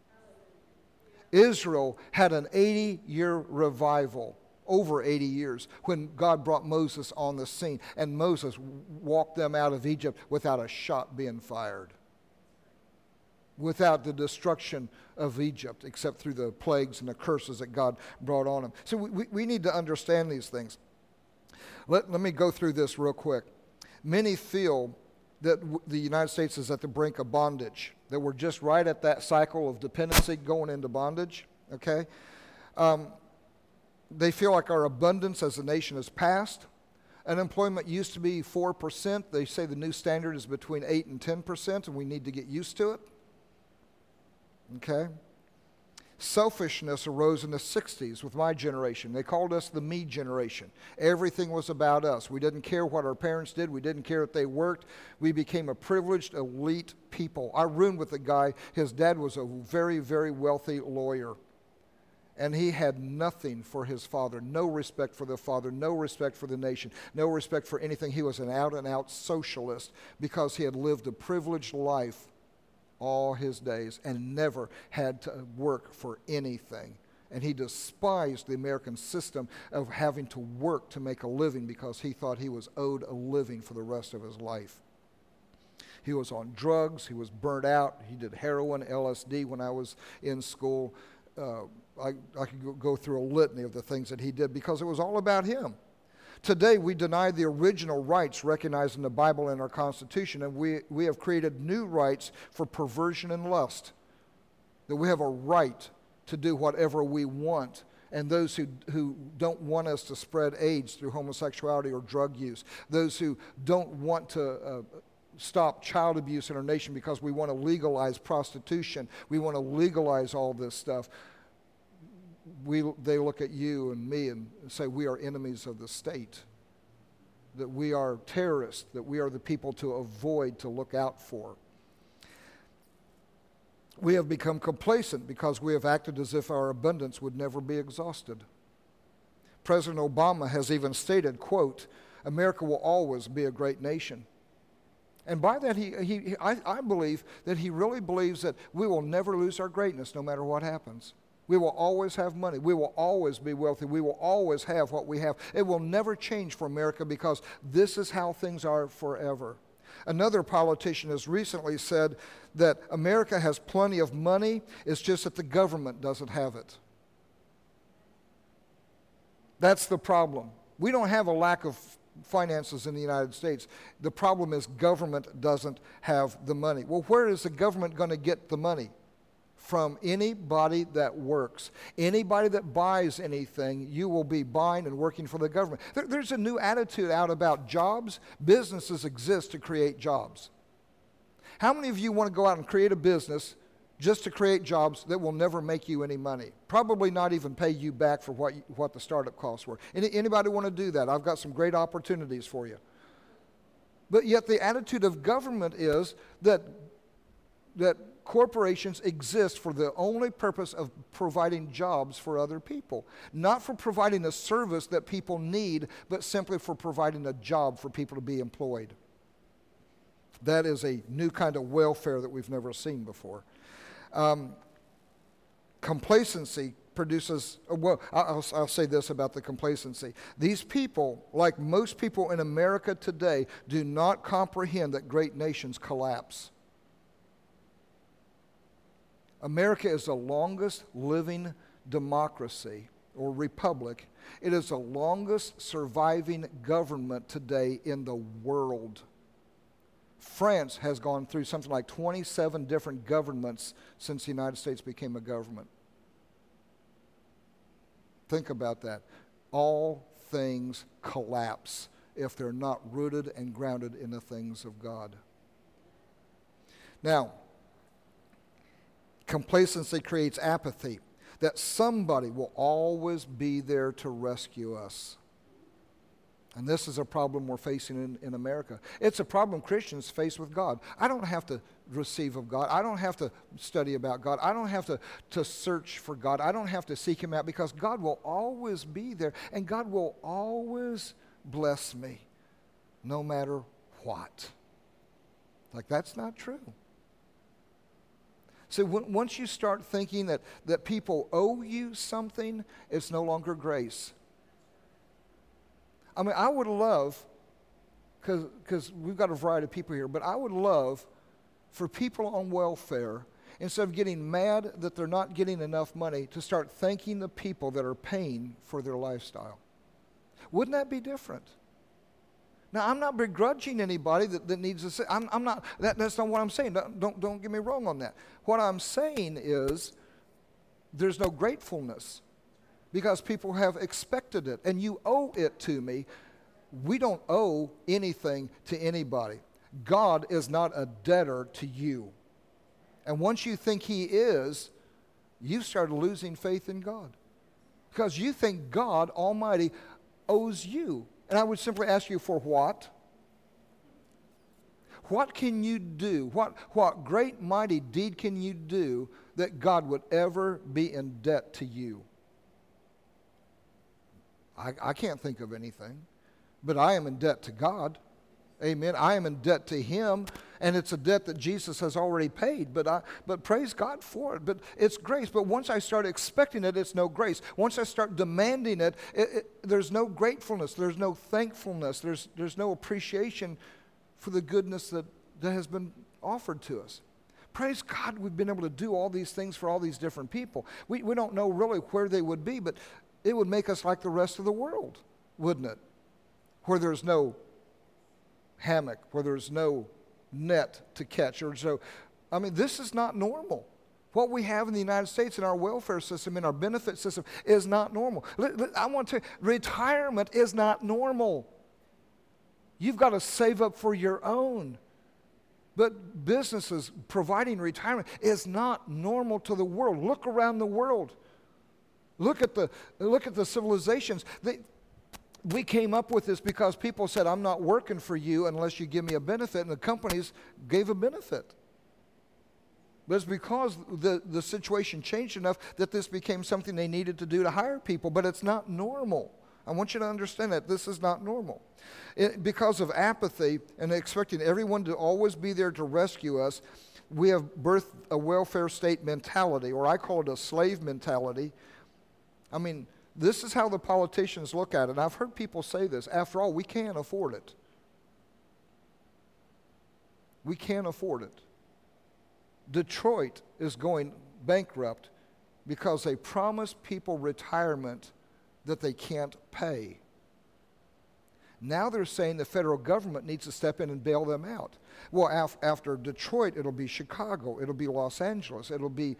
Israel had an eighty-year revival, over eighty years, when God brought Moses on the scene. And Moses walked them out of Egypt without a shot being fired, without the destruction of Egypt, except through the plagues and the curses that God brought on them. So we, we need to understand these things. Let, let me go through this real quick. Many feel that w- the United States is at the brink of bondage, that we're just right at that cycle of dependency going into bondage, okay? Um, they feel like our abundance as a nation has passed. Unemployment used to be four percent. They say the new standard is between eight and ten percent, and we need to get used to it. Okay? Selfishness arose in the sixties with my generation. They called us the me generation. Everything was about us. We didn't care what our parents did. We didn't care if they worked. We became a privileged, elite people. I roomed with a guy. His dad was a very, very wealthy lawyer. And he had nothing for his father, no respect for the father, no respect for the nation, no respect for anything. He was an out-and-out socialist because he had lived a privileged life all his days and never had to work for anything. And he despised the American system of having to work to make a living because he thought he was owed a living for the rest of his life. He was on drugs. He was burnt out. He did heroin, L S D when I was in school. Uh, I, I could go through a litany of the things that he did because it was all about him. Today, we deny the original rights recognized in the Bible and our Constitution, and we, we have created new rights for perversion and lust. That we have a right to do whatever we want, and those who, who don't want us to spread AIDS through homosexuality or drug use, those who don't want to uh, stop child abuse in our nation because we want to legalize prostitution, we want to legalize all this stuff. We, they look at you and me and say we are enemies of the state, that we are terrorists, that we are the people to avoid, to look out for. We have become complacent because we have acted as if our abundance would never be exhausted. President Obama has even stated, quote, America will always be a great nation. And by that, he, he, I, I believe that he really believes that we will never lose our greatness no matter what happens. We will always have money. We will always be wealthy. We will always have what we have. It will never change for America because this is how things are forever. Another politician has recently said that America has plenty of money. It's just that the government doesn't have it. That's the problem. We don't have a lack of finances in the United States. The problem is government doesn't have the money. Well, where is the government going to get the money? From anybody that works. Anybody that buys anything, you will be buying and working for the government. There, there's a new attitude out about jobs. Businesses exist to create jobs. How many of you want to go out and create a business just to create jobs that will never make you any money? Probably not even pay you back for what, you, what the startup costs were. Any, anybody want to do that? I've got some great opportunities for you. But yet the attitude of government is that, that corporations exist for the only purpose of providing jobs for other people. Not for providing a service that people need, but simply for providing a job for people to be employed. That is a new kind of welfare that we've never seen before. Um, complacency produces, well, I'll, I'll say this about the complacency. These people, like most people in America today, do not comprehend that great nations collapse. America is the longest living democracy or republic. It is the longest surviving government today in the world. France has gone through something like twenty-seven different governments since the United States became a government. Think about that. All things collapse if they're not rooted and grounded in the things of God. Now, complacency creates apathy, that somebody will always be there to rescue us. And this is a problem we're facing in, in America. It's a problem Christians face with God. I don't have to receive of God. I don't have to study about God. I don't have to, to search for God. I don't have to seek Him out, because God will always be there, and God will always bless me no matter what. Like, that's not true. So when, once you start thinking that, that people owe you something, it's no longer grace. I mean, I would love, because we've got a variety of people here, but I would love for people on welfare, instead of getting mad that they're not getting enough money, to start thanking the people that are paying for their lifestyle. Wouldn't that be different? Now, I'm not begrudging anybody that, that needs to say, I'm, I'm not, that, that's not what I'm saying. Don't, don't, don't get me wrong on that. What I'm saying is there's no gratefulness, because people have expected it, and you owe it to me. We don't owe anything to anybody. God is not a debtor to you. And once you think He is, you start losing faith in God, because you think God Almighty owes you. And I would simply ask you, for what? What can you do? What, what great mighty deed can you do that God would ever be in debt to you? I, I can't think of anything, but I am in debt to God. Amen. I am in debt to Him, and it's a debt that Jesus has already paid, but I, but praise God for it. But it's grace. But once I start expecting it, it's no grace. Once I start demanding it, it, it there's no gratefulness. There's no thankfulness. There's, there's no appreciation for the goodness that, that has been offered to us. Praise God, we've been able to do all these things for all these different people. We, we don't know really where they would be, but it would make us like the rest of the world, wouldn't it? Where there's no hammock, where there's no net to catch. Or so, I mean, this is not normal. What we have in the United States in our welfare system, in our benefit system, is not normal. I want to, retirement is not normal. You've got to save up for your own. But businesses providing retirement is not normal to the world. Look around the world. Look at the, look at the civilizations. They, we came up with this because people said, I'm not working for you unless you give me a benefit, and the companies gave a benefit. But it's because the, the situation changed enough that this became something they needed to do to hire people, but it's not normal. I want you to understand that this is not normal. It, because of apathy and expecting everyone to always be there to rescue us, we have birthed a welfare state mentality, or I call it a slave mentality. I mean, this is how the politicians look at it. And I've heard people say this. After all, we can't afford it. We can't afford it. Detroit is going bankrupt because they promised people retirement that they can't pay. Now they're saying the federal government needs to step in and bail them out. Well, af- after Detroit, it'll be Chicago. It'll be Los Angeles. It'll be,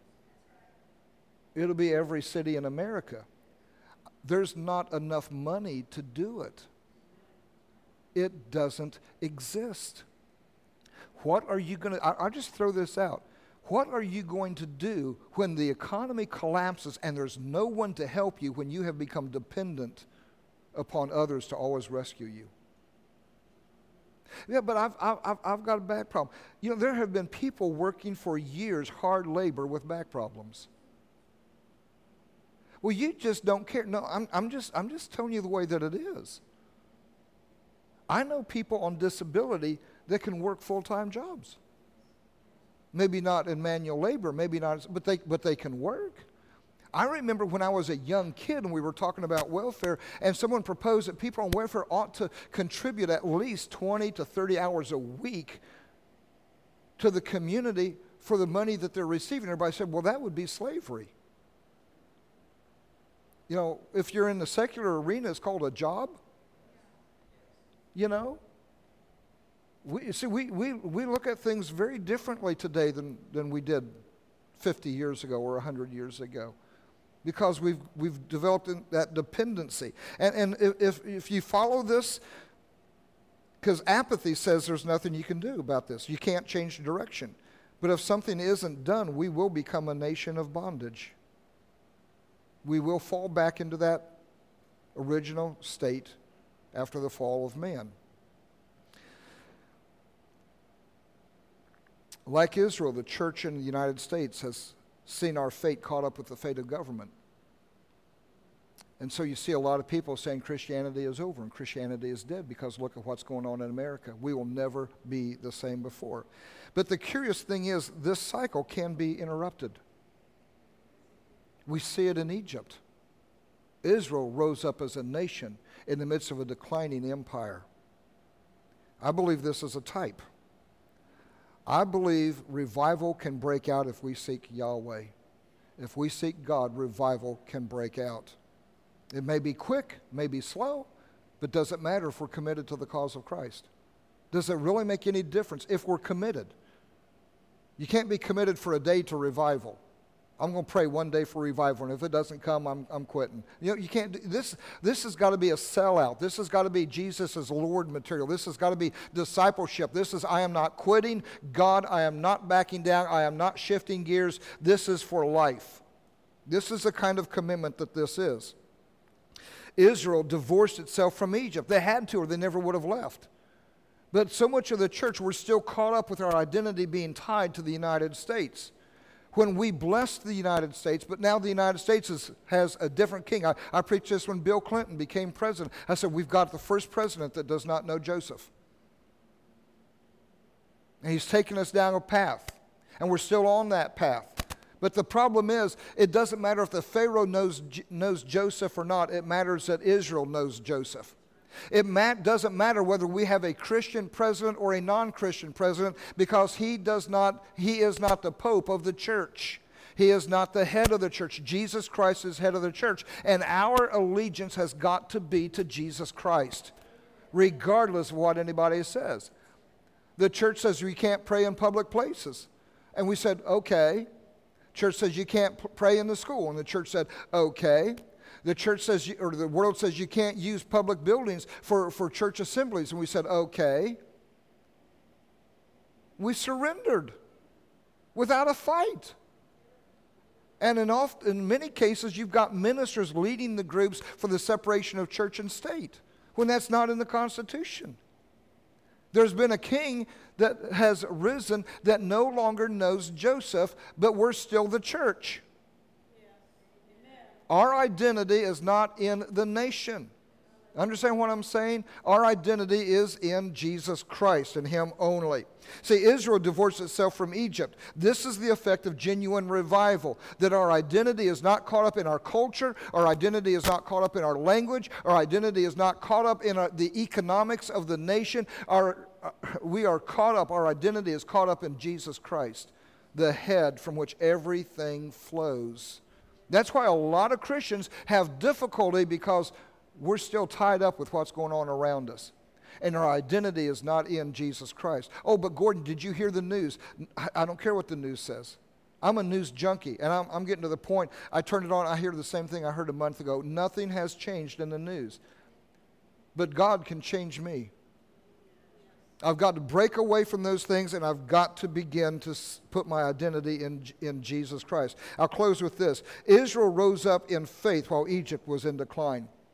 it'll be every city in America. There's not enough money to do it. It doesn't exist. What are you going to, I'll just throw this out. What are you going to do when the economy collapses and there's no one to help you, when you have become dependent upon others to always rescue you? Yeah, but I've, I've, I've got a back problem. You know, there have been people working for years, hard labor with back problems. Well, you just don't care. No, I'm, I'm, just, I'm just telling you the way that it is. I know people on disability that can work full-time jobs. Maybe not in manual labor, maybe not, but they, but they can work. I remember when I was a young kid and we were talking about welfare, and someone proposed that people on welfare ought to contribute at least twenty to thirty hours a week to the community for the money that they're receiving. Everybody said, well, that would be slavery. You know, if you're in the secular arena, it's called a job. You know? We, see, we, we, we look at things very differently today than, than we did fifty years ago or one hundred years ago, because we've, we've developed that dependency. And, and if, if you follow this, because apathy says there's nothing you can do about this. You can't change direction. But if something isn't done, we will become a nation of bondage. We will fall back into that original state after the fall of man. Like Israel, the church in the United States has seen our fate caught up with the fate of government. And so you see a lot of people saying Christianity is over and Christianity is dead because look at what's going on in America. We will never be the same before. But the curious thing is this cycle can be interrupted. We see it in Egypt. Israel rose up as a nation in the midst of a declining empire. I believe this is a type. I believe revival can break out if we seek Yahweh. If we seek God, revival can break out. It may be quick, may be slow, but does it matter if we're committed to the cause of Christ? Does it really make any difference if we're committed? You can't be committed for a day to revival. I'm going to pray one day for revival, and if it doesn't come, I'm, I'm quitting. You know, you can't do, this, this has got to be a sellout. This has got to be Jesus as Lord material. This has got to be discipleship. This is, I am not quitting. God, I am not backing down. I am not shifting gears. This is for life. This is the kind of commitment that this is. Israel divorced itself from Egypt. They had to, or they never would have left. But so much of the church, we're still caught up with our identity being tied to the United States. When we blessed the United States, but now the United States is, has a different king. I, I preached this when Bill Clinton became president. I said, we've got the first president that does not know Joseph. And he's taken us down a path, and we're still on that path. But the problem is, it doesn't matter if the Pharaoh knows, knows Joseph or not. It matters that Israel knows Joseph. It mat- doesn't matter whether we have a Christian president or a non-Christian president, because he does not, he is not the Pope of the church. He is not the head of the church. Jesus Christ is head of the church. And our allegiance has got to be to Jesus Christ, regardless of what anybody says. The church says we can't pray in public places. And we said, okay. Church says you can't p- pray in the school. And the church said, okay. The church says, you, or the world says you can't use public buildings for, for church assemblies. And we said, okay. We surrendered without a fight. And in, oft, in many cases, you've got ministers leading the groups for the separation of church and state, when that's not in the Constitution. There's been a king that has risen that no longer knows Joseph, but we're still the church. Our identity is not in the nation. Understand what I'm saying? Our identity is in Jesus Christ and Him only. See, Israel divorced itself from Egypt. This is the effect of genuine revival, that our identity is not caught up in our culture, our identity is not caught up in our language, our identity is not caught up in our, the economics of the nation. Our, uh, we are caught up, our identity is caught up in Jesus Christ, the head from which everything flows. That's why a lot of Christians have difficulty, because we're still tied up with what's going on around us. And our identity is not in Jesus Christ. Oh, but Gordon, did you hear the news? I don't care what the news says. I'm a news junkie, and I'm, I'm getting to the point, I turn it on, I hear the same thing I heard a month ago. Nothing has changed in the news. But God can change me. I've got to break away from those things, and I've got to begin to put my identity in, in Jesus Christ. I'll close with this. Israel rose up in faith while Egypt was in decline.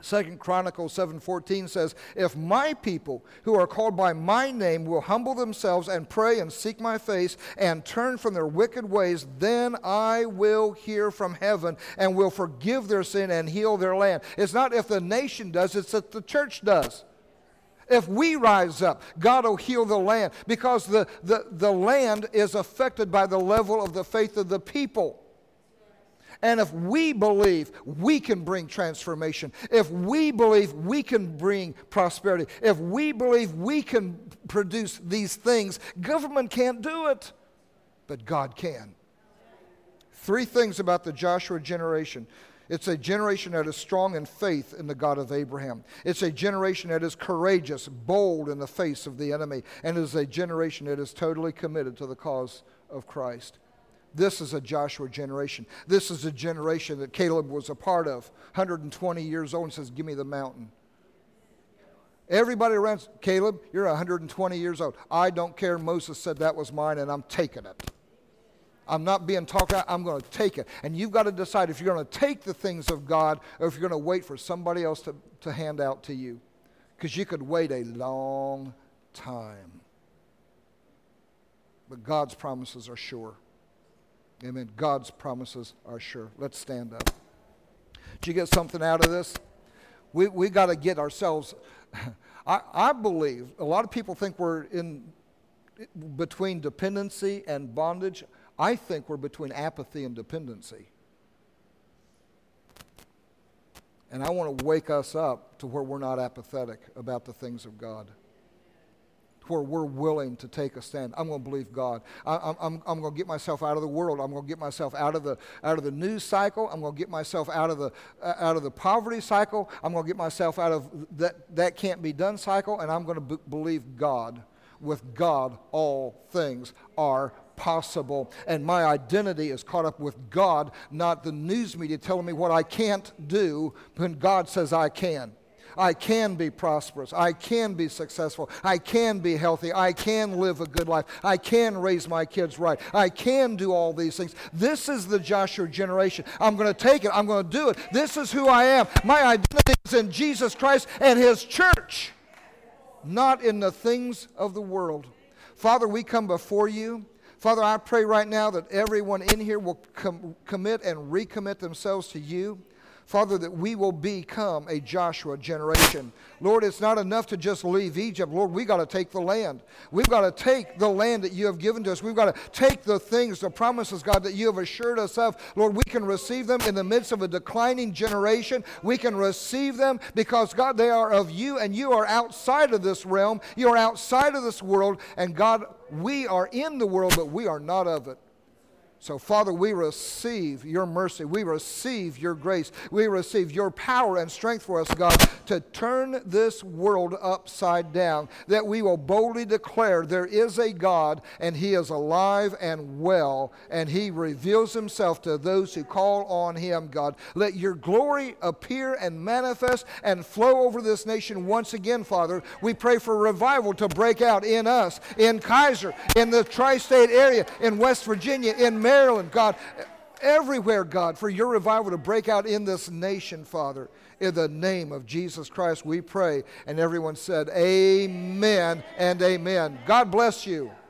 Second Chronicles seven fourteen says, if my people who are called by my name will humble themselves and pray and seek my face and turn from their wicked ways, then I will hear from heaven and will forgive their sin and heal their land. It's not if the nation does, it's that the church does. If we rise up, God will heal the land, because the, the, the land is affected by the level of the faith of the people. And if we believe we can bring transformation, if we believe we can bring prosperity, if we believe we can produce these things, government can't do it, but God can. Three things about the Joshua generation. It's a generation that is strong in faith in the God of Abraham. It's a generation that is courageous, bold in the face of the enemy. And it is a generation that is totally committed to the cause of Christ. This is a Joshua generation. This is a generation that Caleb was a part of, one hundred twenty years old, and says, give me the mountain. Everybody around, Caleb, you're one hundred twenty years old. I don't care. Moses said that was mine, and I'm taking it. I'm not being talked about. I'm going to take it. And you've got to decide if you're going to take the things of God or if you're going to wait for somebody else to, to hand out to you. Because you could wait a long time. But God's promises are sure. Amen. God's promises are sure. Let's stand up. Did you get something out of this? We we got to get ourselves. I, I believe a lot of people think we're in between dependency and bondage. I think we're between apathy and dependency. And I want to wake us up to where we're not apathetic about the things of God. Where we're willing to take a stand. I'm going to believe God. I, I'm, I'm going to get myself out of the world. I'm going to get myself out of the out of the news cycle. I'm going to get myself out of the uh, out of the poverty cycle. I'm going to get myself out of that that can't be done cycle, and I'm going to b- believe God. With God, all things are possible. And my identity is caught up with God, not the news media telling me what I can't do when God says I can. I can be prosperous. I can be successful. I can be healthy. I can live a good life. I can raise my kids right. I can do all these things. This is the Joshua generation. I'm going to take it. I'm going to do it. This is who I am. My identity is in Jesus Christ and His church, not in the things of the world. Father, we come before you. Father, I pray right now that everyone in here will com- commit and recommit themselves to you. Father, that we will become a Joshua generation. Lord, it's not enough to just leave Egypt. Lord, we got to take the land. We've got to take the land that you have given to us. We've got to take the things, the promises, God, that you have assured us of. Lord, we can receive them in the midst of a declining generation. We can receive them because, God, they are of you, and you are outside of this realm. You are outside of this world, and God, we are in the world, but we are not of it. So, Father, we receive your mercy. We receive your grace. We receive your power and strength for us, God, to turn this world upside down, that we will boldly declare there is a God, and He is alive and well, and He reveals Himself to those who call on Him, God. Let your glory appear and manifest and flow over this nation once again, Father. We pray for revival to break out in us, in Kaiser, in the tri-state area, in West Virginia, in Maryland. Maryland, God, everywhere, God, for your revival to break out in this nation, Father. In the name of Jesus Christ, we pray. And everyone said, amen and amen. God bless you.